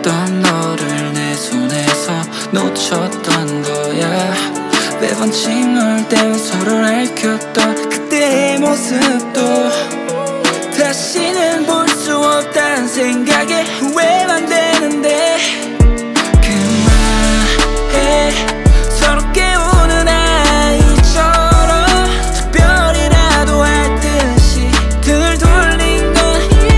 있던 너를 내 손에서 놓쳤던 거야. 매번 칭얼대며 서로를 앓혔던 그때의 모습도 다시는 볼 수 없다는 생각에 후회만 되는데 그만해. 서로 깨우는 아이처럼 작별이라도 할 듯이 등을 돌린 건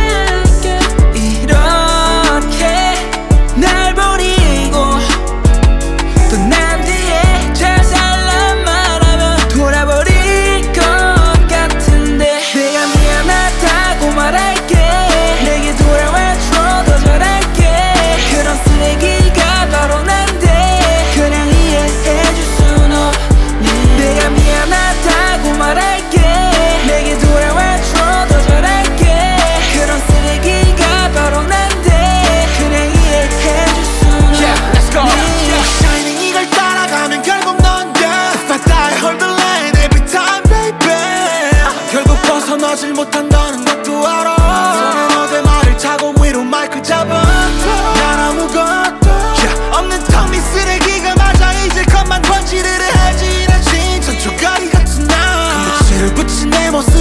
이렇게 날 버리고 떠난 뒤에 잘 살란 말하면 돌아버릴 것 같은데 내가 미안하다고 말할게. 내게 돌아와줘 더 잘할게. 그런 쓰레기가 바로 난데 그냥 이해해줄 순 없니. 내가 미안하다고 말할게. 내게 돌아와줘 더 잘할게. 그런 쓰레기가 바로 난데 그냥 이해해줄 순 없니. Let's go. Shining 이걸 따라가면 결국 넌데 If I die hold the line every time baby. 결국 벗어나질 못한다는 것도 알아. 손에 너의 말을 차고 위로 마이크 잡아. 난 아무것도 없는 텅빈 쓰레기가 맞아. 이제 겉만 번지르르 하지. 나 진짜 쪼가리 같은 나. 그 묻지를 붙인 내 모습